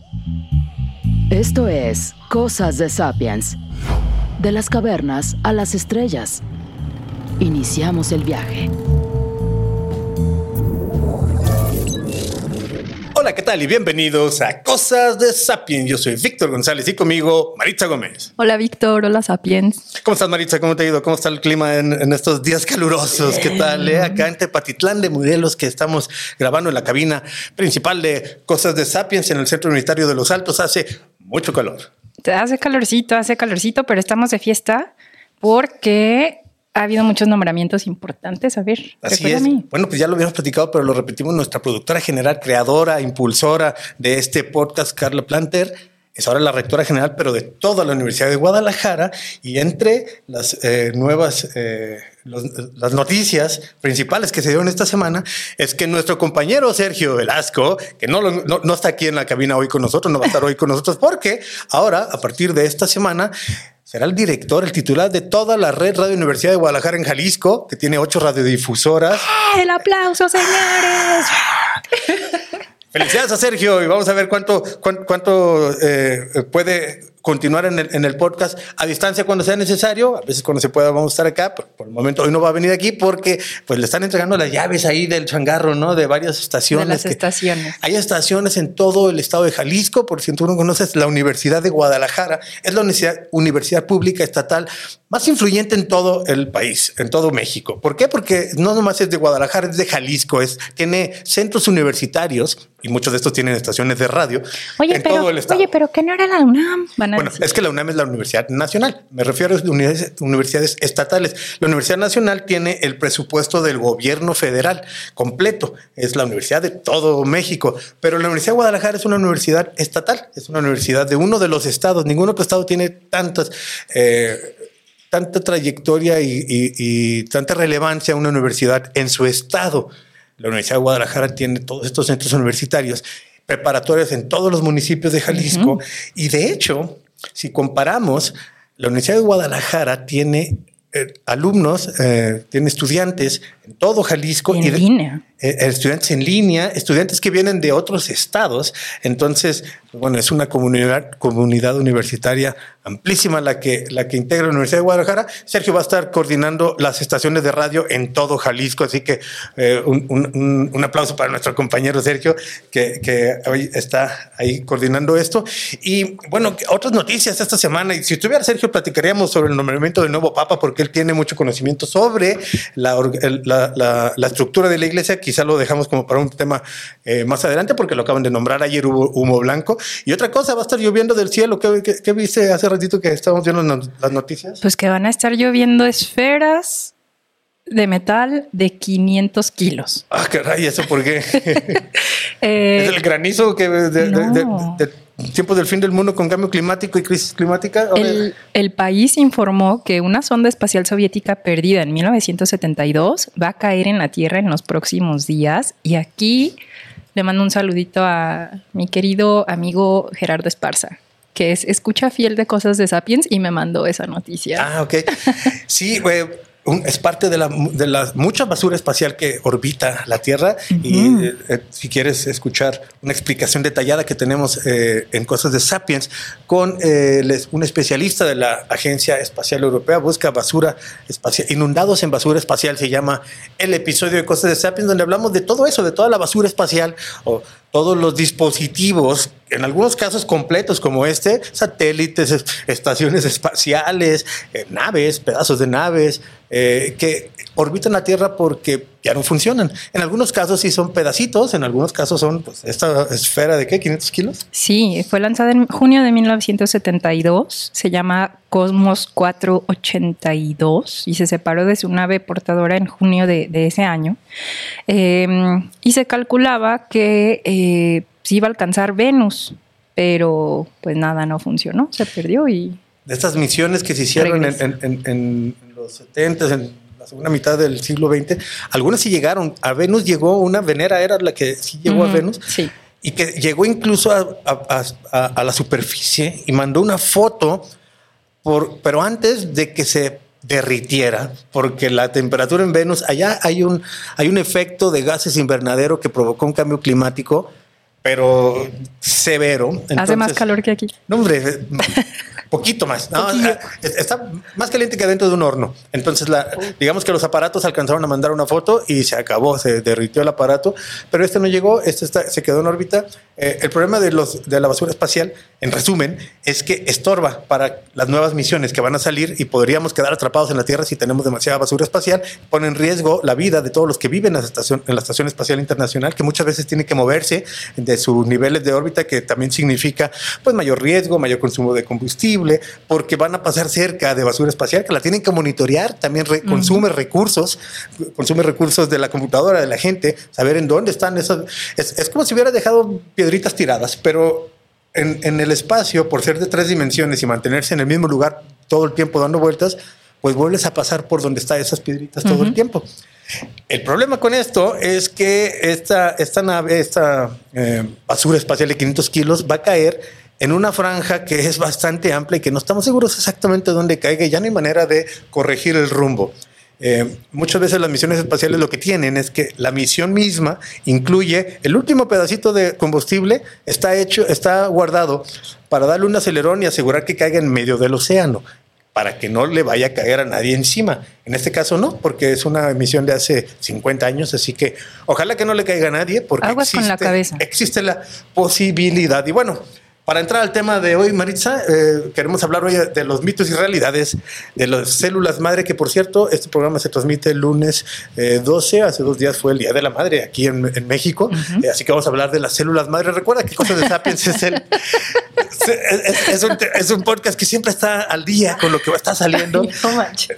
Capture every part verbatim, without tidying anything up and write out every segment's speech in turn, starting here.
Esto es Cosas de Sapiens. De las cavernas a las estrellas. Iniciamos el viaje. Hola, ¿qué tal? Y bienvenidos a Cosas de Sapiens. Yo soy Víctor González y conmigo Maritza Gómez. Hola, Víctor. Hola, Sapiens. ¿Cómo estás, Maritza? ¿Cómo te ha ido? ¿Cómo está el clima en, en estos días calurosos? ¿Qué tal? Eh? Acá en Tepatitlán de Morelos, que estamos grabando en la cabina principal de Cosas de Sapiens en el Centro Universitario de Los Altos, hace mucho calor. Hace calorcito, hace calorcito, pero estamos de fiesta porque ha habido muchos nombramientos importantes. A ver, así es. Bueno, pues ya lo habíamos platicado, pero lo repetimos. Nuestra productora general, creadora, impulsora de este podcast, Carla Planter, es ahora la rectora general, pero de toda la Universidad de Guadalajara. Y entre las eh, nuevas, eh, los, las noticias principales que se dieron esta semana es que nuestro compañero Sergio Velasco, que no, lo, no, no está aquí en la cabina hoy con nosotros, no va a estar hoy con nosotros, porque ahora, a partir de esta semana, será el director, el titular de toda la red Radio Universidad de Guadalajara en Jalisco, que tiene ocho radiodifusoras. ¡El aplauso, señores! Felicidades a Sergio y vamos a ver cuánto, cuánto, cuánto eh, puede continuar en el, en el podcast a distancia cuando sea necesario. A veces cuando se pueda vamos a estar acá. Por, por el momento hoy no va a venir aquí porque pues le están entregando las llaves ahí del changarro, ¿no? De varias estaciones. De las estaciones. Hay estaciones en todo el estado de Jalisco. Por si tú no conoces, la Universidad de Guadalajara es la universidad, universidad pública estatal más influyente en todo el país, en todo México. ¿Por qué? Porque no nomás es de Guadalajara, es de Jalisco. Es, tiene centros universitarios y muchos de estos tienen estaciones de radio. Oye, en pero, todo el estado. Oye, pero ¿qué no era la UNAM? Bueno, decir. Es que la UNAM es la Universidad Nacional. Me refiero a universidades, universidades estatales. La Universidad Nacional tiene el presupuesto del gobierno federal completo. Es la universidad de todo México. Pero la Universidad de Guadalajara es una universidad estatal. Es una universidad de uno de los estados. Ningún otro estado tiene tantas... Eh, tanta trayectoria y, y, y tanta relevancia a una universidad en su estado. La Universidad de Guadalajara tiene todos estos centros universitarios preparatorios en todos los municipios de Jalisco. Uh-huh. Y de hecho, si comparamos, la Universidad de Guadalajara tiene eh, alumnos, eh, tiene estudiantes en todo Jalisco. En y de, línea. Eh, estudiantes en línea, estudiantes que vienen de otros estados. Entonces, bueno, es una comunidad, comunidad universitaria amplísima la que, la que integra la Universidad de Guadalajara. Sergio va a estar coordinando las estaciones de radio en todo Jalisco, así que eh, un, un, un aplauso para nuestro compañero Sergio, que, que hoy está ahí coordinando esto. Y bueno, otras noticias esta semana, y si estuviera Sergio platicaríamos sobre el nombramiento del nuevo Papa, porque él tiene mucho conocimiento sobre la, la, la, la estructura de la iglesia. Quizá lo dejamos como para un tema eh, más adelante, porque lo acaban de nombrar. Ayer hubo humo blanco. Y otra cosa, va a estar lloviendo del cielo. ¿Qué, qué, qué viste hace ratito que estábamos viendo las noticias? Pues que van a estar lloviendo esferas de metal de quinientos kilos. Ah, caray, ¿eso por qué? eh, ¿Es el granizo que de, de, no. de, de, de tiempos del fin del mundo con cambio climático y crisis climática? El, el país informó que una sonda espacial soviética perdida en mil novecientos setenta y dos va a caer en la Tierra en los próximos días. Y aquí le mando un saludito a mi querido amigo Gerardo Esparza, que es escucha fiel de Cosas de Sapiens y me mandó esa noticia. Ah, ok. Sí, güey. Un, es parte de la, de la mucha basura espacial que orbita la Tierra. Uh-huh. Y eh, eh, si quieres escuchar una explicación detallada que tenemos eh, en Cosas de Sapiens con eh, les, un especialista de la Agencia Espacial Europea, busca basura espacial, inundados en basura espacial, se llama el episodio de Cosas de Sapiens, donde hablamos de todo eso, de toda la basura espacial o todos los dispositivos, en algunos casos completos como este, satélites, estaciones espaciales, eh, naves, pedazos de naves, eh, que orbitan la Tierra porque ya no funcionan. En algunos casos sí son pedacitos, en algunos casos son pues, esta esfera de ¿qué? ¿quinientos kilos? Sí, fue lanzada en junio de mil novecientos setenta y dos, se llama Cosmos cuatrocientos ochenta y dos y se separó de su nave portadora en junio de, de ese año. Eh, y se calculaba que eh, se iba a alcanzar Venus, pero pues nada, no funcionó, se perdió. Y de estas misiones que se hicieron en, en, en, en los setentas, en la segunda mitad del siglo veinte, algunas sí llegaron. A Venus llegó una, Venera era la que sí llegó mm, a Venus. Sí. Y que llegó incluso a, a, a, a la superficie y mandó una foto, por, pero antes de que se derritiera, porque la temperatura en Venus, allá hay un, hay un efecto de gases invernadero que provocó un cambio climático pero severo. Entonces, hace más calor que aquí. No, hombre, poquito más. No, está más caliente que dentro de un horno. Entonces, la, digamos que los aparatos alcanzaron a mandar una foto y se acabó, se derritió el aparato, pero este no llegó, este está, se quedó en órbita. Eh, el problema de, los, de la basura espacial, en resumen, es que estorba para las nuevas misiones que van a salir y podríamos quedar atrapados en la Tierra si tenemos demasiada basura espacial. Pone en riesgo la vida de todos los que viven en la estación, en la Estación Espacial Internacional, que muchas veces tiene que moverse de sus niveles de órbita, que también significa pues mayor riesgo, mayor consumo de combustible, porque van a pasar cerca de basura espacial que la tienen que monitorear, también re- consume uh-huh. recursos, consume recursos de la computadora de la gente, saber en dónde están esos. Es, es como si hubiera dejado piedritas tiradas, pero en, en el espacio, por ser de tres dimensiones y mantenerse en el mismo lugar todo el tiempo dando vueltas, pues vuelves a pasar por donde están esas piedritas uh-huh. todo el tiempo. El problema con esto es que esta, esta nave, esta eh, basura espacial de quinientos kilos va a caer en una franja que es bastante amplia y que no estamos seguros exactamente dónde caiga y ya no hay manera de corregir el rumbo. Eh, muchas veces las misiones espaciales lo que tienen es que la misión misma incluye el último pedacito de combustible, está hecho, está guardado para darle un acelerón y asegurar que caiga en medio del océano, para que no le vaya a caer a nadie encima. En este caso no, porque es una misión de hace cincuenta años, así que ojalá que no le caiga a nadie, porque aguas existe, con la cabeza. existe la posibilidad. Y bueno, para entrar al tema de hoy, Maritza, eh, queremos hablar hoy de los mitos y realidades de las células madre, que por cierto, este programa se transmite el lunes eh, doce, hace dos días fue el Día de la Madre aquí en, en México, uh-huh. eh, así que vamos a hablar de las células madre. Recuerda que Cosas de Sapiens es, el, es, es, es, un, es un podcast que siempre está al día con lo que está saliendo. Ay, no manches.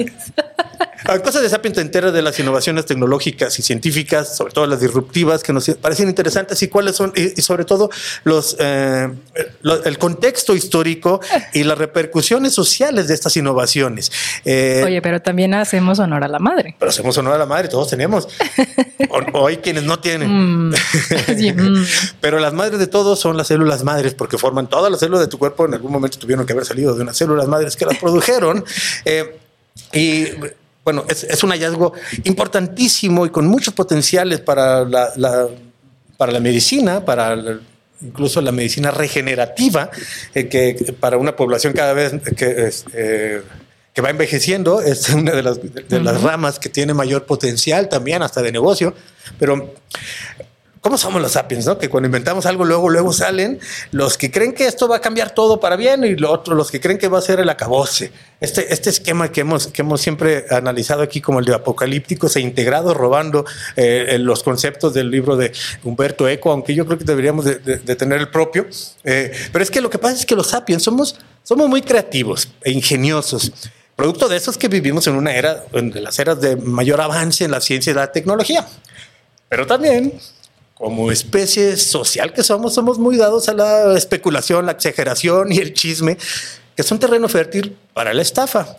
Cosas de Sapiens te enteras de las innovaciones tecnológicas y científicas, sobre todo las disruptivas, que nos parecen interesantes y cuáles son, y, y sobre todo los, eh, los, el contexto histórico y las repercusiones sociales de estas innovaciones. Eh, Oye, pero también hacemos honor a la madre. Pero hacemos honor a la madre, todos tenemos. o, o hay quienes no tienen. Mm, sí, mm. Pero las madres de todos son las células madres, porque forman todas las células de tu cuerpo. En algún momento tuvieron que haber salido de unas células madres que las produjeron. Eh, y bueno, es, es un hallazgo importantísimo y con muchos potenciales para la, la, para la medicina, para la, incluso la medicina regenerativa, eh, que para una población cada vez que, eh, que va envejeciendo es una de las, de, de las ramas que tiene mayor potencial también, hasta de negocio. Pero ¿cómo somos los sapiens, no? Que cuando inventamos algo, luego, luego salen los que creen que esto va a cambiar todo para bien y los otros, los que creen que va a ser el acabose. Este, este esquema que hemos, que hemos siempre analizado aquí como el de apocalípticos e integrados, robando eh, los conceptos del libro de Humberto Eco, aunque yo creo que deberíamos de, de, de tener el propio. Eh, pero es que lo que pasa es que los sapiens somos, somos muy creativos e ingeniosos. Producto de eso es que vivimos en una era, de las eras de mayor avance en la ciencia y la tecnología. Pero también, como especie social que somos, somos muy dados a la especulación, la exageración y el chisme, que son terreno fértil para la estafa.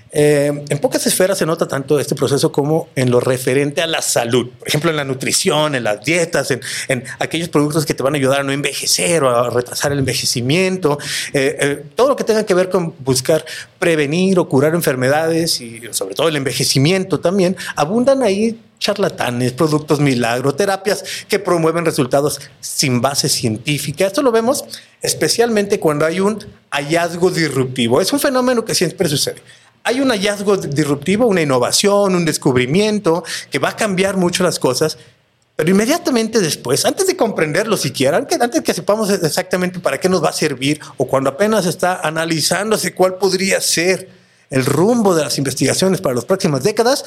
Eh, en pocas esferas se nota tanto este proceso como en lo referente a la salud. Por ejemplo, en la nutrición, en las dietas, en, en aquellos productos que te van a ayudar a no envejecer o a retrasar el envejecimiento. Eh, eh, todo lo que tenga que ver con buscar prevenir o curar enfermedades y sobre todo el envejecimiento también, abundan ahí charlatanes, productos milagro, terapias que promueven resultados sin base científica. Esto lo vemos especialmente cuando hay un hallazgo disruptivo. Es un fenómeno que siempre sucede. Hay un hallazgo disruptivo, una innovación, un descubrimiento que va a cambiar mucho las cosas, pero inmediatamente después, antes de comprenderlo siquiera, antes que sepamos exactamente para qué nos va a servir o cuando apenas está analizándose cuál podría ser el rumbo de las investigaciones para las próximas décadas,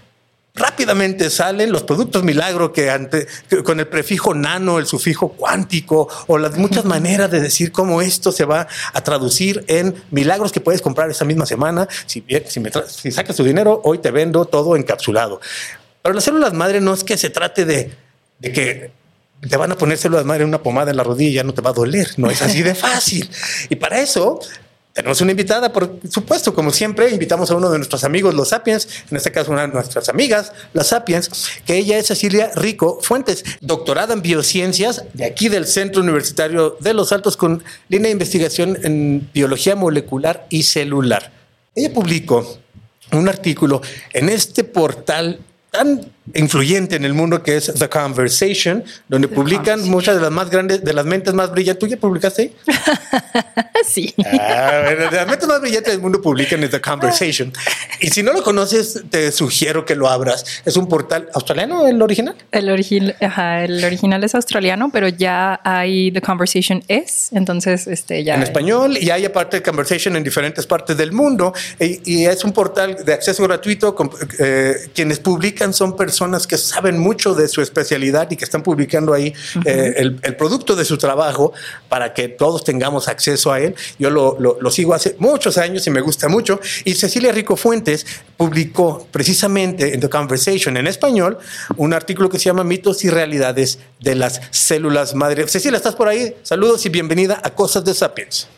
rápidamente salen los productos milagro que, ante, que con el prefijo nano, el sufijo cuántico o las muchas maneras de decir cómo esto se va a traducir en milagros que puedes comprar esa misma semana. Si, si, me tra- si sacas tu dinero, hoy te vendo todo encapsulado. Pero las células madre no es que se trate de, de que te van a poner células madre en una pomada en la rodilla y ya no te va a doler. No es así de fácil. Y para eso tenemos una invitada, por supuesto, como siempre, invitamos a uno de nuestros amigos, los Sapiens, en este caso una de nuestras amigas, las Sapiens, que ella es Cecilia Rico Fuentes, doctorada en biociencias de aquí del Centro Universitario de Los Altos con línea de investigación en biología molecular y celular. Ella publicó un artículo en este portal tan influyente en el mundo, que es The Conversation, donde The publican muchas de las más grandes, de las mentes más brillantes. ¿Tú ya publicaste ahí? Sí. Ah, de las mentes más brillantes del mundo publican en The Conversation. Y si no lo conoces, te sugiero que lo abras. Es un portal australiano, el original. El, origi ajá, el original es australiano, pero ya hay The Conversation es, entonces este ya. En español, y hay aparte de Conversation en diferentes partes del mundo. Y, y es un portal de acceso gratuito. Con, eh, quienes publican son personas personas que saben mucho de su especialidad y que están publicando ahí uh-huh. eh, el, el producto de su trabajo para que todos tengamos acceso a él. Yo lo, lo, lo sigo hace muchos años y me gusta mucho. Y Cecilia Rico Fuentes publicó precisamente en The Conversation en español un artículo que se llama Mitos y Realidades de las Células Madre. Cecilia, ¿estás por ahí? Saludos y bienvenida a Cosas de Sapiens.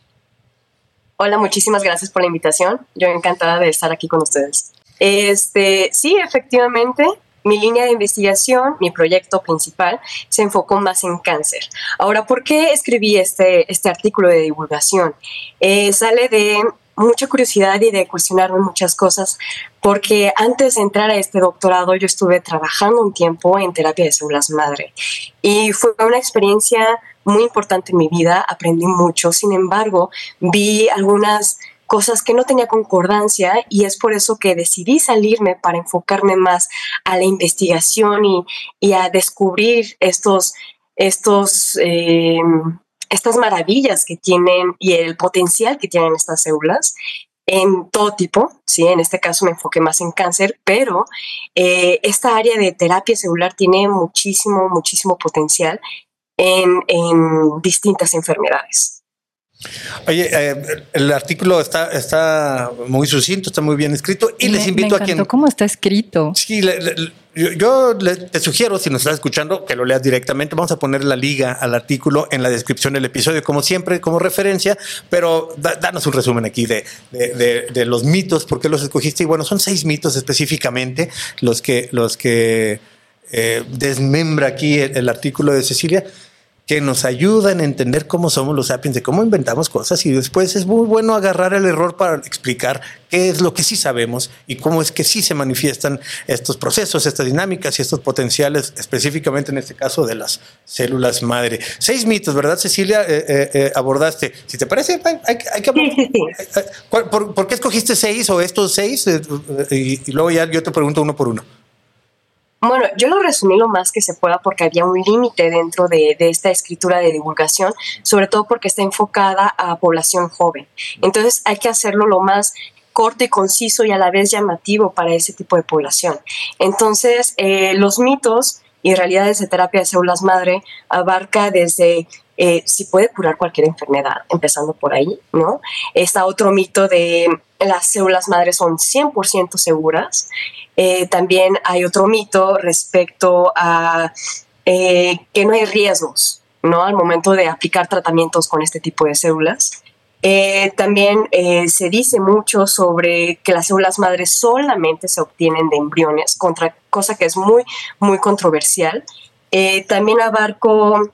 Hola, muchísimas gracias por la invitación. Yo encantada de estar aquí con ustedes. Este, sí, efectivamente, mi línea de investigación, mi proyecto principal, se enfocó más en cáncer. Ahora, ¿por qué escribí este, este artículo de divulgación? Eh, sale de mucha curiosidad y de cuestionarme muchas cosas, porque antes de entrar a este doctorado yo estuve trabajando un tiempo en terapia de células madre y fue una experiencia muy importante en mi vida, aprendí mucho, sin embargo, vi algunas cosas que no tenía concordancia y es por eso que decidí salirme para enfocarme más a la investigación y, y a descubrir estos, estos, eh, estas maravillas que tienen y el potencial que tienen estas células en todo tipo, ¿sí? En este caso me enfoqué más en cáncer, pero eh, esta área de terapia celular tiene muchísimo, muchísimo potencial en, en distintas enfermedades. Oye, eh, el artículo está, está muy sucinto, está muy bien escrito y me, les invito me a quien... ¿Cómo está escrito? Sí, le, le, yo, yo le, te sugiero, si nos estás escuchando, que lo leas directamente. Vamos a poner la liga al artículo en la descripción del episodio, como siempre, como referencia, pero da, danos un resumen aquí de, de, de, de los mitos, por qué los escogiste. Y bueno, son seis mitos específicamente los que, los que eh, desmembra aquí el, el artículo de Cecilia, que nos ayudan a entender cómo somos los sapiens, de cómo inventamos cosas, y después es muy bueno agarrar el error para explicar qué es lo que sí sabemos y cómo es que sí se manifiestan estos procesos, estas dinámicas y estos potenciales, específicamente en este caso de las células madre. Seis mitos, ¿verdad, Cecilia? Eh, eh, eh, abordaste. Si te parece, hay, hay, hay que hablar. Sí, sí, sí. ¿Por, ¿Por qué escogiste seis o estos seis? Eh, y, y luego ya yo te pregunto uno por uno. Bueno, yo lo resumí lo más que se pueda porque había un límite dentro de, de esta escritura de divulgación, sobre todo porque está enfocada a población joven. Entonces hay que hacerlo lo más corto y conciso y a la vez llamativo para ese tipo de población. Entonces, eh, los mitos y realidades de terapia de células madre abarca desde eh, si puede curar cualquier enfermedad, empezando por ahí, ¿no? Está otro mito de las células madres son cien por ciento seguras. Eh, también hay otro mito respecto a eh, que no hay riesgos, ¿no? Al momento de aplicar tratamientos con este tipo de células. Eh, también eh, se dice mucho sobre que las células madres solamente se obtienen de embriones, contra, cosa que es muy, muy controversial. Eh, también abarco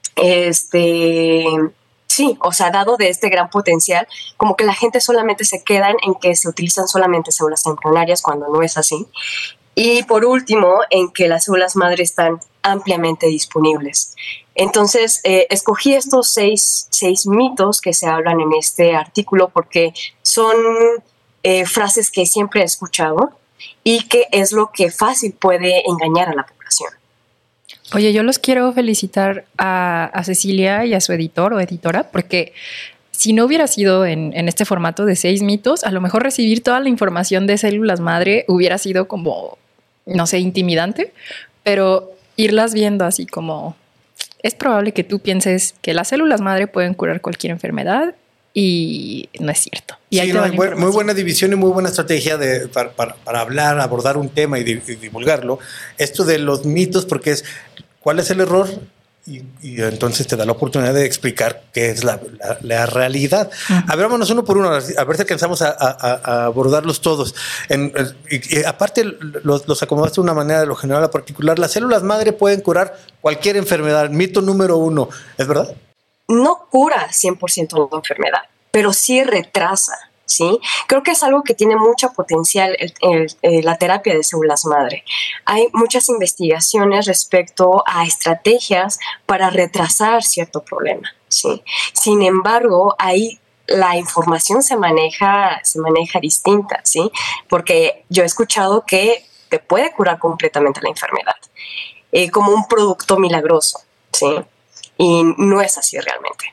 este... Sí, o sea, dado de este gran potencial, como que la gente solamente se queda en que se utilizan solamente células embrionarias cuando no es así. Y por último, en que las células madre están ampliamente disponibles. Entonces, eh, escogí estos seis, seis mitos que se hablan en este artículo porque son eh, frases que siempre he escuchado y que es lo que fácil puede engañar a la población. Oye, yo los quiero felicitar a, a Cecilia y a su editor o editora, porque si no hubiera sido en, en este formato de seis mitos, a lo mejor recibir toda la información de células madre hubiera sido como, no sé, intimidante, pero irlas viendo así como, es probable que tú pienses que las células madre pueden curar cualquier enfermedad y no es cierto. Y sí, no, muy, muy buena división y muy buena estrategia de, para, para, para hablar, abordar un tema y, y divulgarlo. Esto de los mitos, porque es cuál es el error y, y entonces te da la oportunidad de explicar qué es la, la, la realidad. Uh-huh. A ver, vámonos uno por uno, a ver si alcanzamos a, a, a abordarlos todos. En, y, y aparte, los, los acomodaste de una manera de lo general a particular. Las células madre pueden curar cualquier enfermedad. Mito número uno, ¿es verdad? No cura cien por ciento la enfermedad, pero sí retrasa ¿sí? Creo que es algo que tiene mucho potencial el, el, el, la terapia de células madre. Hay muchas investigaciones respecto a estrategias para retrasar cierto problema, ¿sí? Sin embargo, hay la información se maneja, se maneja distinta, ¿sí? Porque yo he escuchado que te puede curar completamente la enfermedad, eh, como un producto milagroso, ¿sí? Y no es así realmente.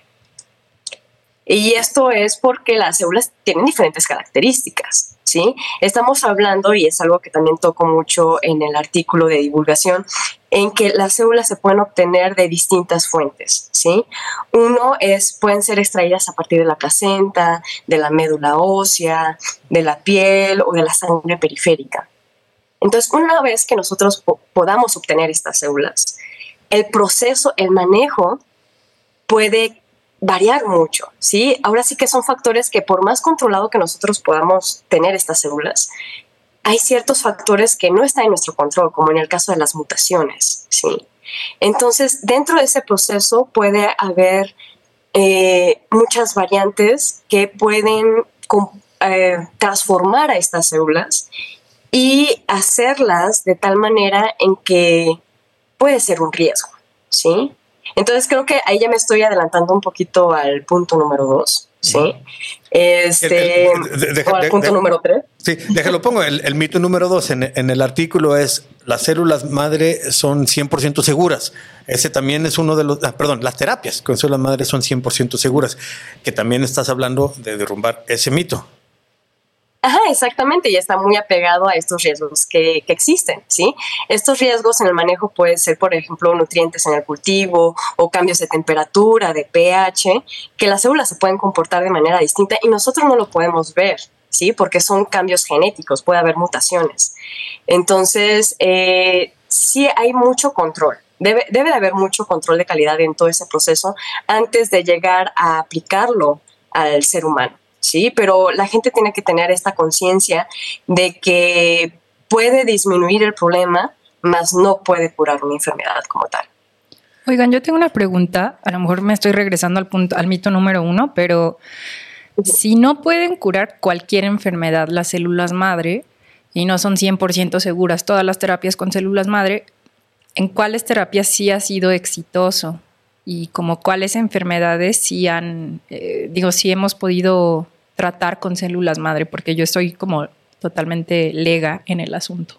Y esto es porque las células tienen diferentes características, ¿sí? Estamos hablando, y es algo que también toco mucho en el artículo de divulgación, en que las células se pueden obtener de distintas fuentes, ¿sí? Uno es, pueden ser extraídas a partir de la placenta, de la médula ósea, de la piel o de la sangre periférica. Entonces, una vez que nosotros po- podamos obtener estas células, el proceso, el manejo puede variar mucho, ¿sí? Ahora sí que son factores que por más controlado que nosotros podamos tener estas células, hay ciertos factores que no están en nuestro control, como en el caso de las mutaciones, ¿sí? Entonces, dentro de ese proceso puede haber eh, muchas variantes que pueden eh, transformar a estas células y hacerlas de tal manera en que puede ser un riesgo, ¿sí? Entonces creo que ahí ya me estoy adelantando un poquito al punto número dos, ¿sí? Este, el, el, de, de, o al de, punto de, número tres. Sí, déjalo pongo. El, el mito número dos en, en el artículo es las células madre son cien por ciento seguras. Ese también es uno de los, ah, perdón, las terapias con células madre son cien por ciento seguras, que también estás hablando de derrumbar ese mito. Ajá, exactamente, y está muy apegado a estos riesgos que, que existen, ¿sí? Estos riesgos en el manejo pueden ser, por ejemplo, nutrientes en el cultivo o cambios de temperatura, de pH, que las células se pueden comportar de manera distinta y nosotros no lo podemos ver, ¿sí? Porque son cambios genéticos, puede haber mutaciones. Entonces, eh, sí hay mucho control. Debe, debe de haber mucho control de calidad en todo ese proceso antes de llegar a aplicarlo al ser humano. Sí, pero la gente tiene que tener esta conciencia de que puede disminuir el problema, mas no puede curar una enfermedad como tal. Oigan, yo tengo una pregunta, a lo mejor me estoy regresando al punto, al mito número uno, pero uh-huh. Si no pueden curar cualquier enfermedad las células madre y no son cien por ciento seguras todas las terapias con células madre, ¿en cuáles terapias sí ha sido exitoso? Y como cuáles enfermedades sí han, eh, digo, sí hemos podido tratar con células madre, porque yo estoy como totalmente lega en el asunto.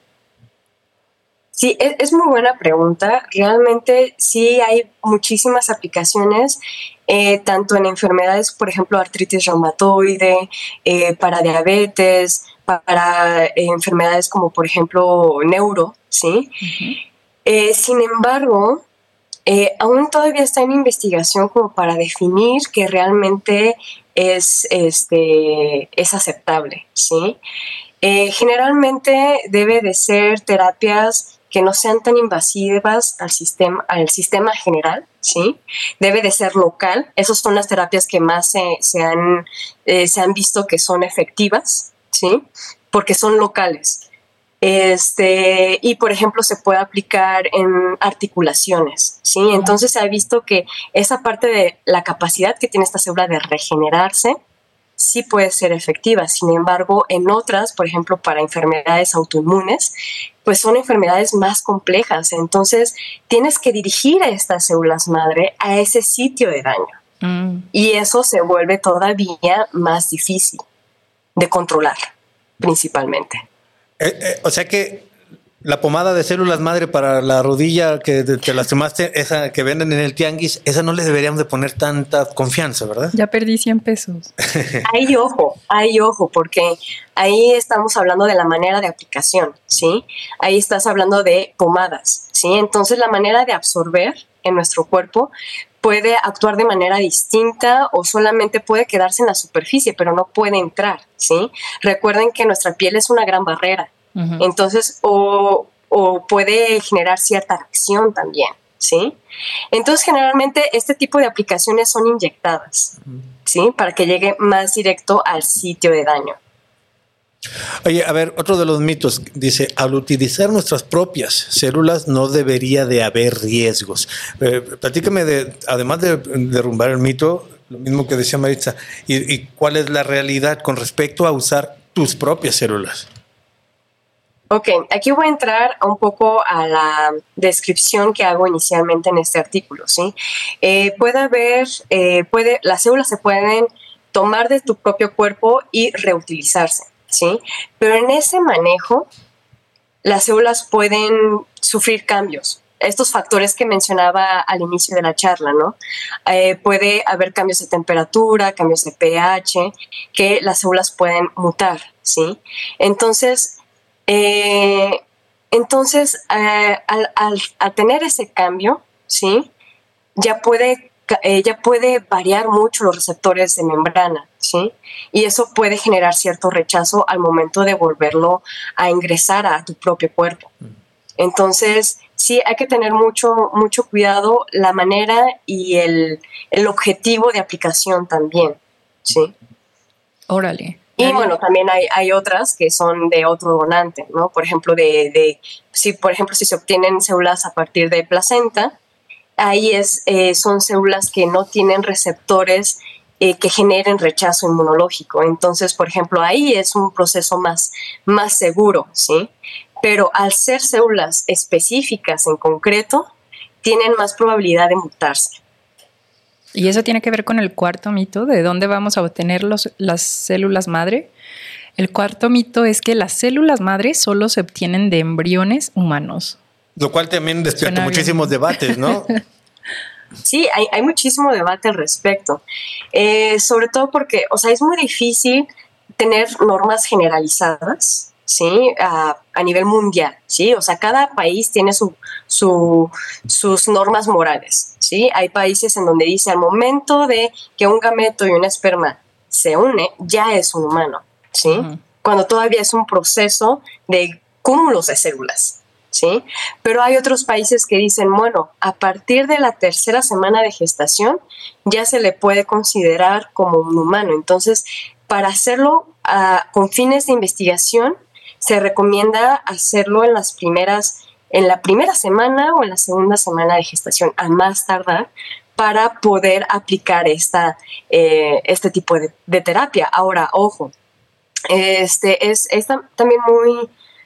Sí, es, es muy buena pregunta. Realmente sí hay muchísimas aplicaciones, eh, tanto en enfermedades, por ejemplo, artritis reumatoide, eh, para diabetes, para eh, enfermedades como, por ejemplo, neuro, ¿sí? Uh-huh. Eh, sin embargo, Eh, aún todavía está en investigación como para definir que realmente es, este, es aceptable, ¿sí? Eh, generalmente debe de ser terapias que no sean tan invasivas al sistema, al sistema general, ¿sí? Debe de ser local. Esas son las terapias que más se, se, han, eh, se han visto que son efectivas, ¿sí? Porque son locales. Este, y por ejemplo se puede aplicar en articulaciones, ¿sí? Entonces se ha visto que esa parte de la capacidad que tiene esta célula de regenerarse sí puede ser efectiva. Sin embargo, en otras, por ejemplo para enfermedades autoinmunes, pues son enfermedades más complejas. Entonces tienes que dirigir a estas células madre a ese sitio de daño. Mm. Y eso se vuelve todavía más difícil de controlar, principalmente. Eh, eh, o sea que la pomada de células madre para la rodilla que te, te lastimaste, esa que venden en el tianguis, esa no le deberíamos de poner tanta confianza, ¿verdad? Ya perdí cien pesos. Hay ojo, hay ojo, porque ahí estamos hablando de la manera de aplicación, ¿sí? Ahí estás hablando de pomadas, ¿sí? Entonces la manera de absorber en nuestro cuerpo puede actuar de manera distinta o solamente puede quedarse en la superficie, pero no puede entrar, ¿sí? Recuerden que nuestra piel es una gran barrera. Uh-huh. Entonces, o, o puede generar cierta reacción también, ¿sí? Entonces, generalmente, este tipo de aplicaciones son inyectadas, ¿sí? Para que llegue más directo al sitio de daño. Oye, a ver, otro de los mitos dice, al utilizar nuestras propias células no debería de haber riesgos. Eh, platícame de, además de derrumbar el mito, Lo mismo que decía Maritza. ¿Y, y cuál es la realidad con respecto a usar tus propias células? Ok, aquí voy a entrar un poco a la descripción que hago inicialmente en este artículo, ¿sí? Eh, puede haber, eh, puede, las células se pueden tomar de tu propio cuerpo y reutilizarse, ¿sí? Pero en ese manejo, las células pueden sufrir cambios. Estos factores que mencionaba al inicio de la charla, ¿no? Eh, puede haber cambios de temperatura, cambios de pH, que las células pueden mutar, ¿sí? Entonces, eh, entonces eh, al, al, al tener ese cambio, ¿sí? Ya puede Eh, ya puede variar mucho los receptores de membrana, ¿sí? Y eso puede generar cierto rechazo al momento de volverlo a ingresar a tu propio cuerpo. Entonces, sí, hay que tener mucho, mucho cuidado la manera y el, el objetivo de aplicación también, ¿sí? Órale. Y bueno, también hay, hay otras que son de otro donante, ¿no? Por ejemplo, de, de si, por ejemplo, si se obtienen células a partir de placenta, ahí es, eh, son células que no tienen receptores eh, que generen rechazo inmunológico. Entonces, por ejemplo, ahí es un proceso más, más seguro, ¿sí? Pero al ser células específicas en concreto, tienen más probabilidad de mutarse. Y eso tiene que ver con el cuarto mito, de dónde vamos a obtener los, las células madre. El cuarto mito es que las células madre solo se obtienen de embriones humanos. Lo cual también despierta muchísimos debates, ¿no? Sí, hay, hay muchísimo debate al respecto. Eh, sobre todo porque, o sea, es muy difícil tener normas generalizadas, ¿sí? A, a nivel mundial, ¿sí? O sea, cada país tiene su, su, sus normas morales, ¿sí? Hay países en donde dice al momento de que un gameto y una esperma se une, ya es un humano, ¿sí? Uh-huh. Cuando todavía es un proceso de cúmulos de células. ¿Sí? Pero hay otros países que dicen, bueno, a partir de la tercera semana de gestación ya se le puede considerar como un humano. Entonces, para hacerlo uh, con fines de investigación, se recomienda hacerlo en las primeras, en la primera semana o en la segunda semana de gestación, a más tardar, para poder aplicar esta, eh, este tipo de, de terapia. Ahora, ojo, este es, es también muy...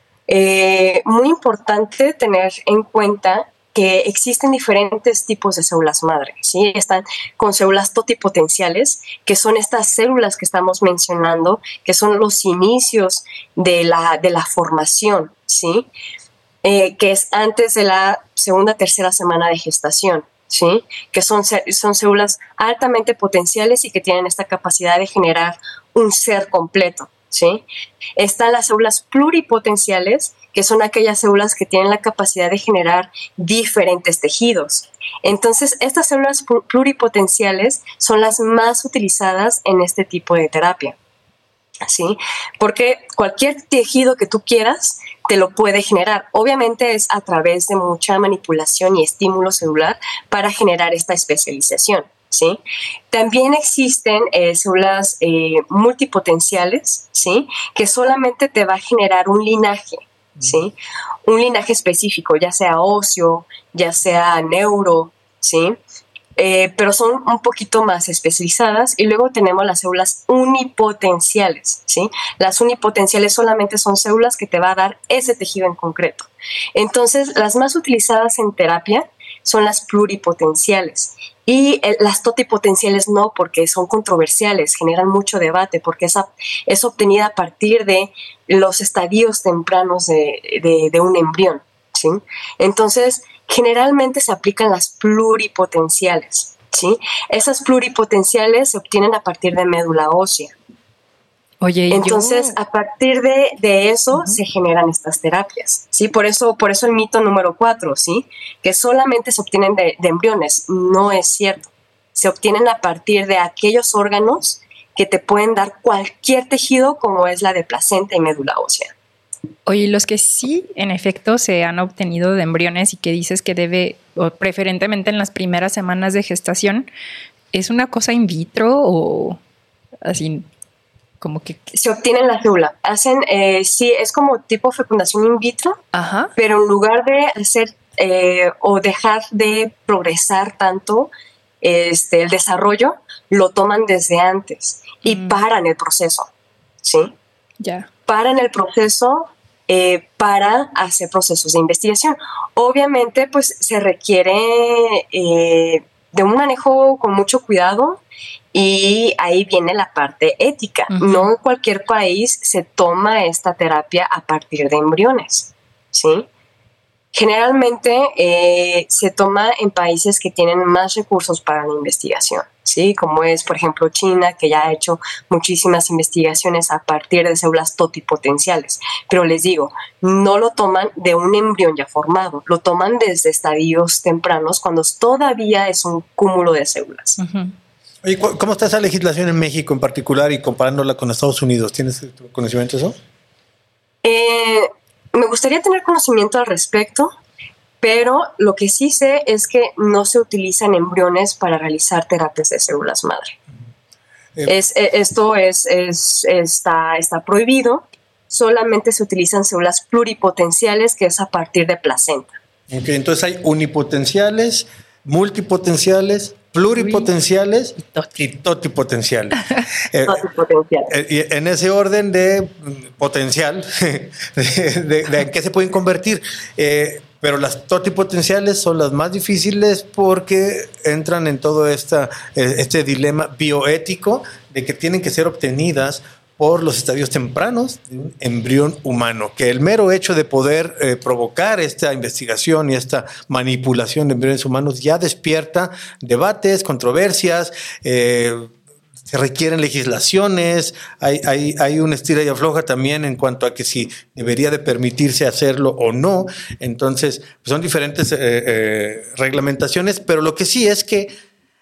Eh, muy importante tener en cuenta que existen diferentes tipos de células madre, ¿sí? Están con células totipotenciales, que son estas células que estamos mencionando, que son los inicios de la, de la formación, ¿sí? Eh, que es antes de la segunda, tercera semana de gestación, ¿sí? Que son, son células altamente potenciales y que tienen esta capacidad de generar un ser completo. ¿Sí? Están las células pluripotenciales, que son aquellas células que tienen la capacidad de generar diferentes tejidos. Entonces, estas células pluripotenciales son las más utilizadas en este tipo de terapia, ¿sí? Porque cualquier tejido que tú quieras te lo puede generar. Obviamente es a través de mucha manipulación y estímulo celular para generar esta especialización. ¿Sí? También existen eh, células eh, multipotenciales, ¿sí? Que solamente te va a generar un linaje, ¿sí? Un linaje específico, ya sea óseo, ya sea neuro, ¿sí? Eh, pero son un poquito más especializadas. Y luego tenemos las células unipotenciales, ¿sí? Las unipotenciales solamente son células que te va a dar ese tejido en concreto. Entonces, las más utilizadas en terapia son las pluripotenciales. Y eh, las totipotenciales no, porque son controversiales, generan mucho debate, porque esa es obtenida a partir de los estadios tempranos de, de, de un embrión, ¿sí? Entonces, generalmente se aplican las pluripotenciales, ¿sí? Esas pluripotenciales se obtienen a partir de médula ósea. Oye, Entonces, yo... a partir de, de eso uh-huh. se generan estas terapias, ¿sí? Por eso, por eso el mito número cuatro, ¿sí? Que solamente se obtienen de, de embriones. No es cierto. Se obtienen a partir de aquellos órganos que te pueden dar cualquier tejido, como es la de placenta y médula ósea. Oye, los que sí, en efecto, se han obtenido de embriones y que dices que debe, o preferentemente en las primeras semanas de gestación, ¿es una cosa in vitro o así? Como que se obtienen la célula. Hacen, eh, sí, es como tipo fecundación in vitro, Ajá. pero en lugar de hacer eh, o dejar de progresar tanto este, el desarrollo, lo toman desde antes y mm. paran el proceso, ¿sí? Ya. Yeah. Paran el proceso eh, para hacer procesos de investigación. Obviamente, pues se requiere eh, de un manejo con mucho cuidado y ahí viene la parte ética. Uh-huh. No en cualquier país se toma esta terapia a partir de embriones, ¿sí? Generalmente eh, se toma en países que tienen más recursos para la investigación, ¿sí? Como es, por ejemplo, China, que ya ha hecho muchísimas investigaciones a partir de células totipotenciales. Pero les digo, no lo toman de un embrión ya formado, lo toman desde estadios tempranos, cuando todavía es un cúmulo de células. Uh-huh. Oye, ¿cómo está esa legislación en México en particular y comparándola con Estados Unidos? ¿Tienes conocimiento de eso? Eh... Me gustaría tener conocimiento al respecto, pero lo que sí sé es que no se utilizan embriones para realizar terapias de células madre. Eh, es, esto es, es, está, está prohibido. Solamente se utilizan células pluripotenciales, que es a partir de placenta. Okay, entonces hay unipotenciales, multipotenciales, pluripotenciales y totipotenciales. eh, totipotenciales. Eh, y en ese orden de potencial, de, de, de en qué se pueden convertir. Eh, pero las totipotenciales son las más difíciles porque entran en todo esta, este dilema bioético de que tienen que ser obtenidas por los estadios tempranos de un embrión humano, que el mero hecho de poder eh, provocar esta investigación y esta manipulación de embriones humanos ya despierta debates, controversias, eh, se requieren legislaciones, hay, hay, hay una estira y afloja también en cuanto a que si debería de permitirse hacerlo o no. Entonces, pues son diferentes eh, eh, reglamentaciones, pero lo que sí es que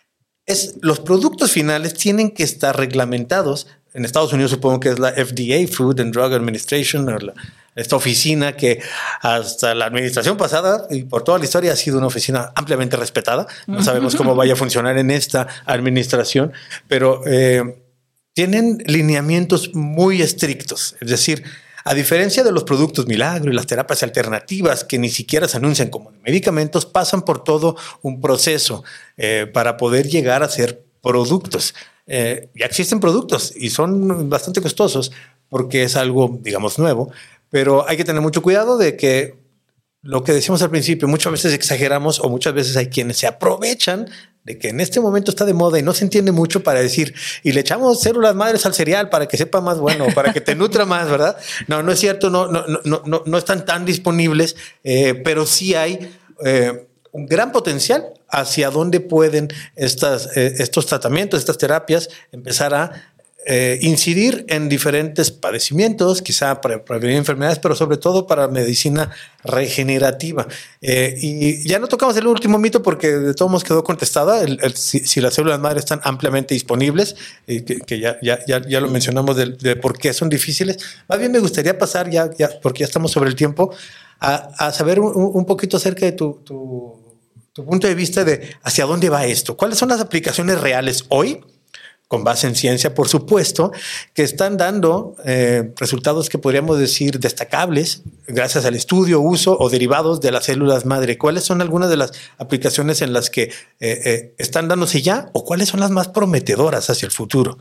es, los productos finales tienen que estar reglamentados. En Estados Unidos supongo que es la F D A, Food and Drug Administration, o la, esta oficina que hasta la administración pasada y por toda la historia ha sido una oficina ampliamente respetada. No sabemos cómo vaya a funcionar en esta administración, pero eh, tienen lineamientos muy estrictos. Es decir, a diferencia de los productos milagro y las terapias alternativas que ni siquiera se anuncian como medicamentos, pasan por todo un proceso eh, para poder llegar a ser productos. Eh, ya existen productos y son bastante costosos porque es algo, digamos, nuevo, pero hay que tener mucho cuidado de que lo que decimos al principio, muchas veces exageramos o muchas veces hay quienes se aprovechan de que en este momento está de moda y no se entiende mucho para decir, y le echamos células madres al cereal para que sepa más bueno, para que te nutra más, ¿verdad? No, no es cierto, no, no, no, no, no están tan disponibles, eh, pero sí hay eh, un gran potencial hacia dónde pueden estas, eh, estos tratamientos, estas terapias empezar a eh, incidir en diferentes padecimientos, quizá para prevenir enfermedades, pero sobre todo para medicina regenerativa. Eh, y ya no tocamos el último mito porque de todos modos quedó contestada, el, el, si, si las células madre están ampliamente disponibles, eh, que, que ya, ya, ya, ya lo mencionamos de, de por qué son difíciles. Más bien me gustaría pasar, ya, ya porque ya estamos sobre el tiempo, a, a saber un, un poquito acerca de tu... tu tu punto de vista de hacia dónde va esto. ¿Cuáles son las aplicaciones reales hoy, con base en ciencia, por supuesto, que están dando eh, resultados que podríamos decir destacables gracias al estudio, uso o derivados de las células madre? ¿Cuáles son algunas de las aplicaciones en las que eh, eh, están dándose ya o cuáles son las más prometedoras hacia el futuro?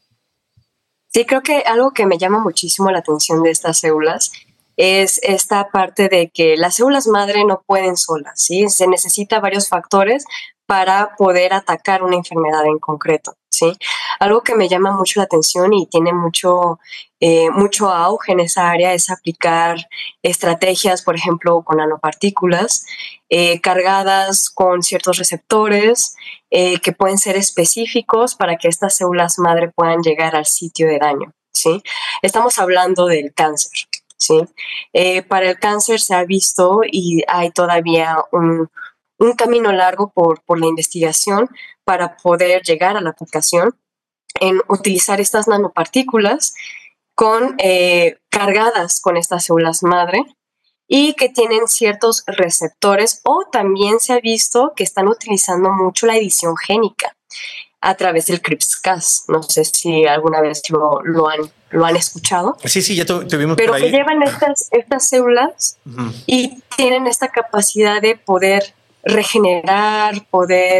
Sí, creo que algo que me llama muchísimo la atención de estas células es esta parte de que las células madre no pueden solas, ¿sí? Se necesita varios factores para poder atacar una enfermedad en concreto, ¿sí? Algo que me llama mucho la atención y tiene mucho, eh, mucho auge en esa área es aplicar estrategias, por ejemplo, con nanopartículas eh, cargadas con ciertos receptores eh, que pueden ser específicos para que estas células madre puedan llegar al sitio de daño, ¿sí? Estamos hablando del cáncer. Sí, eh, para el cáncer se ha visto y hay todavía un, un camino largo por, por la investigación para poder llegar a la aplicación en utilizar estas nanopartículas con, eh, cargadas con estas células madre y que tienen ciertos receptores, o también se ha visto que están utilizando mucho la edición génica a través del CRISPR-Cas. No sé si alguna vez lo, lo, han, lo han escuchado. Sí, sí, ya tuvimos Pero por ahí. que llevan estas, estas células uh-huh. y tienen esta capacidad de poder regenerar, poder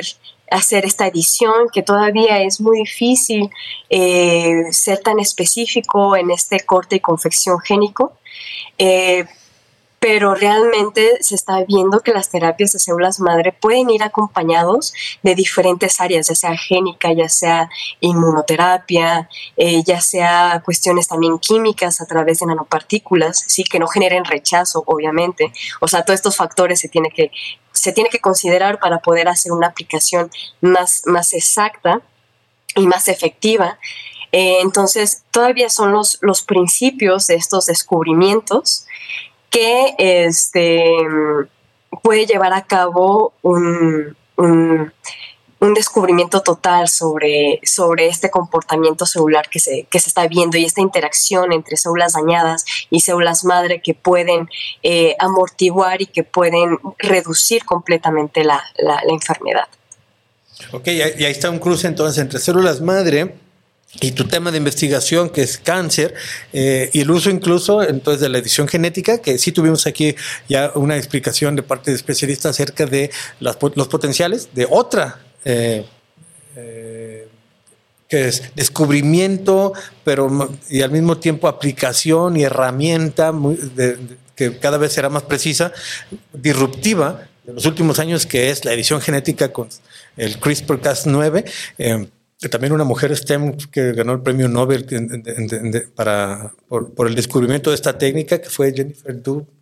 hacer esta edición, que todavía es muy difícil eh, ser tan específico en este corte y confección génico. Eh, pero realmente se está viendo que las terapias de células madre pueden ir acompañados de diferentes áreas, ya sea génica, ya sea inmunoterapia, eh, ya sea cuestiones también químicas a través de nanopartículas, sí, que no generen rechazo, obviamente. O sea, todos estos factores se tiene que, se tiene que considerar para poder hacer una aplicación más, más exacta y más efectiva. Eh, entonces, todavía son los, los principios de estos descubrimientos que este, puede llevar a cabo un, un, un descubrimiento total sobre, sobre este comportamiento celular que se, que se está viendo y esta interacción entre células dañadas y células madre que pueden eh, amortiguar y que pueden reducir completamente la, la, la enfermedad. Ok, y ahí está un cruce entonces entre células madre y tu tema de investigación, que es cáncer, eh, y el uso incluso entonces de la edición genética, que sí tuvimos aquí ya una explicación de parte de especialistas acerca de las, los potenciales de otra eh, eh, que es descubrimiento, pero y al mismo tiempo aplicación y herramienta muy, de, de, que cada vez será más precisa, disruptiva de los últimos años, que es la edición genética con el CRISPR Cas nueve. Eh, También una mujer STEM que ganó el premio Nobel de, de, de, de, para, por, por el descubrimiento de esta técnica, que fue Jennifer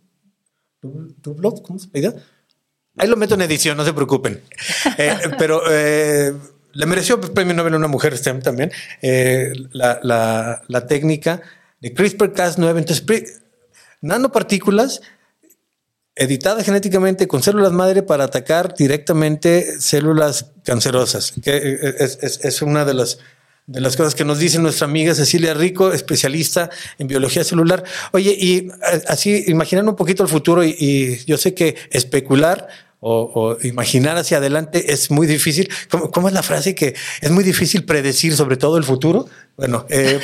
Doudna, ¿cómo se pide? Ahí lo meto en edición, no se preocupen. Eh, pero eh, le mereció el premio Nobel a una mujer STEM también, eh, la, la, la técnica de CRISPR Cas nueve. Entonces, nanopartículas editada genéticamente con células madre para atacar directamente células cancerosas, que es, es, es una de las, de las cosas que nos dice nuestra amiga Cecilia Rico, especialista en biología celular. Oye, y así imaginando un poquito el futuro, y, y yo sé que especular o, o imaginar hacia adelante es muy difícil. ¿Cómo, cómo es la frase? Que es muy difícil predecir, sobre todo el futuro. Bueno, eh,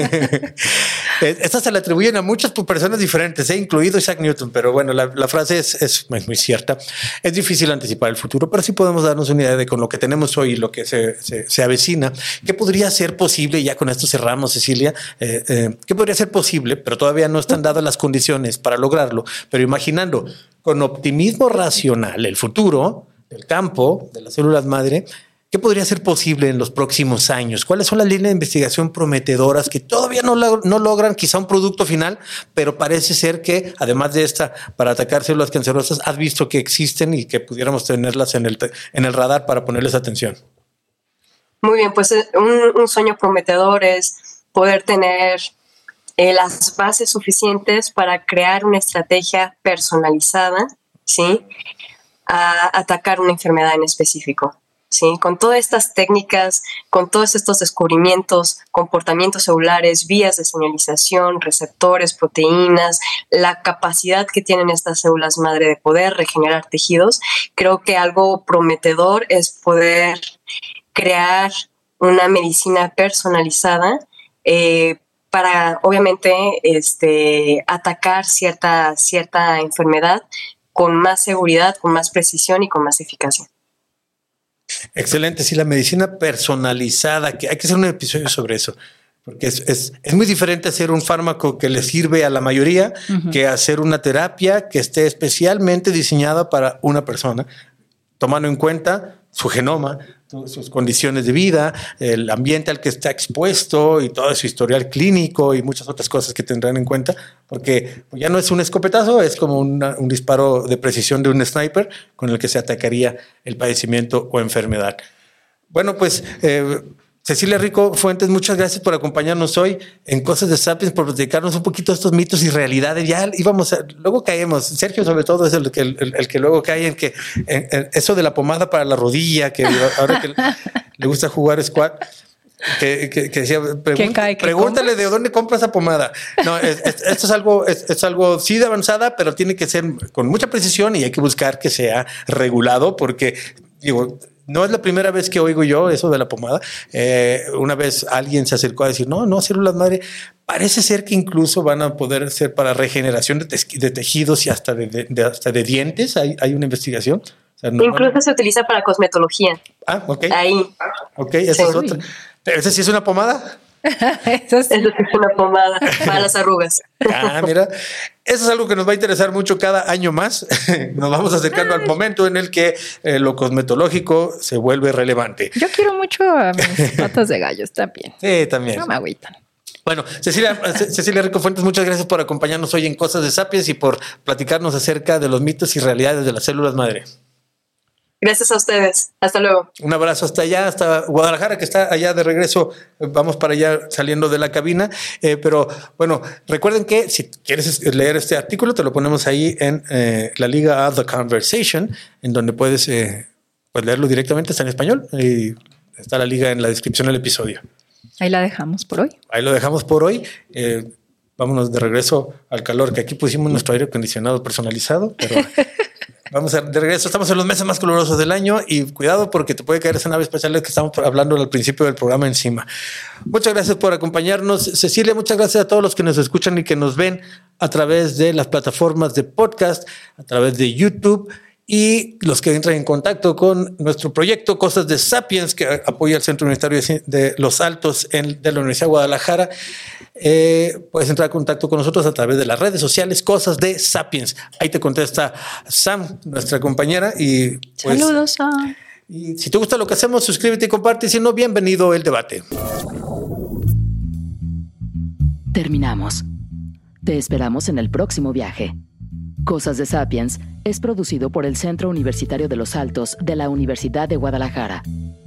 esta se la atribuyen a muchas personas diferentes, eh, incluido Isaac Newton, pero bueno, la, la frase es, es, es muy cierta. Es difícil anticipar el futuro, pero sí podemos darnos una idea de con lo que tenemos hoy y lo que se, se, se avecina, qué podría ser posible. Y ya con esto cerramos, Cecilia, eh, eh, qué podría ser posible, pero todavía no están dadas las condiciones para lograrlo. Pero imaginando con optimismo racional el futuro del campo, de las células madre, ¿qué podría ser posible en los próximos años? ¿Cuáles son las líneas de investigación prometedoras que todavía no, no logran quizá un producto final, pero parece ser que, además de esta, para atacar células cancerosas, has visto que existen y que pudiéramos tenerlas en el, en el radar para ponerles atención? Muy bien, pues un, un sueño prometedor es poder tener eh, las bases suficientes para crear una estrategia personalizada, ¿sí?, a atacar una enfermedad en específico. Sí, con todas estas técnicas, con todos estos descubrimientos, comportamientos celulares, vías de señalización, receptores, proteínas, la capacidad que tienen estas células madre de poder regenerar tejidos, creo que algo prometedor es poder crear una medicina personalizada eh, para, obviamente, este, atacar cierta, cierta enfermedad con más seguridad, con más precisión y con más eficacia. Excelente. Sí, la medicina personalizada, que hay que hacer un episodio sobre eso, porque es, es, es muy diferente hacer un fármaco que le sirve a la mayoría uh-huh. que hacer una terapia que esté especialmente diseñada para una persona, tomando en cuenta su genoma, sus condiciones de vida, el ambiente al que está expuesto y todo su historial clínico y muchas otras cosas que tendrán en cuenta, porque ya no es un escopetazo, es como una, un disparo de precisión de un sniper con el que se atacaría el padecimiento o enfermedad. Bueno, pues eh, Cecilia Rico Fuentes, muchas gracias por acompañarnos hoy en Cosas de Sapiens, por platicarnos un poquito de estos mitos y realidades. Ya íbamos a, luego caemos, Sergio sobre todo es el que, el, el que luego cae en que en, en eso de la pomada para la rodilla, que ahora que le gusta jugar squat, que, que, que decía, pregun- cae, pregúntale compras? de dónde compra esa pomada. No, es, es, esto es algo, es, es algo sí de avanzada, pero tiene que ser con mucha precisión y hay que buscar que sea regulado, porque digo, no es la primera vez que oigo yo eso de la pomada. Eh, una vez alguien se acercó a decir, no, no, células madre, parece ser que incluso van a poder ser para regeneración de, te- de tejidos y hasta de, de, de, hasta de dientes. Hay, hay una investigación. sea, no, Incluso no. se utiliza para cosmetología. Ah, ok. Ahí. Ok, esa Sí. es otra. ¿Esa sí es una pomada? Eso sí. Eso sí es una pomada para las arrugas. Ah, mira, eso es algo que nos va a interesar mucho cada año más. Nos vamos acercando al momento en el que eh, lo cosmetológico se vuelve relevante. Yo quiero mucho a mis patas de gallos también. Sí, también. No me agüitan. Bueno, Cecilia, Cecilia Rico Fuentes, muchas gracias por acompañarnos hoy en Cosas de Sapiens y por platicarnos acerca de los mitos y realidades de las células madre. Gracias a ustedes. Hasta luego. Un abrazo hasta allá, hasta Guadalajara, que está allá de regreso. Vamos para allá saliendo de la cabina. Eh, pero bueno, recuerden que si quieres leer este artículo, te lo ponemos ahí en eh, la liga The Conversation, en donde puedes eh, pues leerlo directamente. Está en español y está la liga en la descripción del episodio. Ahí la dejamos por hoy. Ahí lo dejamos por hoy. Eh, vámonos de regreso al calor, que aquí pusimos nuestro aire acondicionado personalizado, pero vamos a, de regreso. Estamos en los meses más calurosos del año y cuidado porque te puede caer esa nave espacial que estamos hablando al principio del programa encima. Muchas gracias por acompañarnos, Cecilia. Muchas gracias a todos los que nos escuchan y que nos ven a través de las plataformas de podcast, a través de YouTube. Y los que entran en contacto con nuestro proyecto Cosas de Sapiens, que apoya el Centro Universitario de Los Altos en, de la Universidad de Guadalajara, eh, puedes entrar en contacto con nosotros a través de las redes sociales Cosas de Sapiens. Ahí te contesta Sam, nuestra compañera. Y pues, saludos, Sam. Y si te gusta lo que hacemos, suscríbete y comparte. Y si no, bienvenido el debate. Terminamos. Te esperamos en el próximo viaje. Cosas de Sapiens es producido por el Centro Universitario de Los Altos de la Universidad de Guadalajara.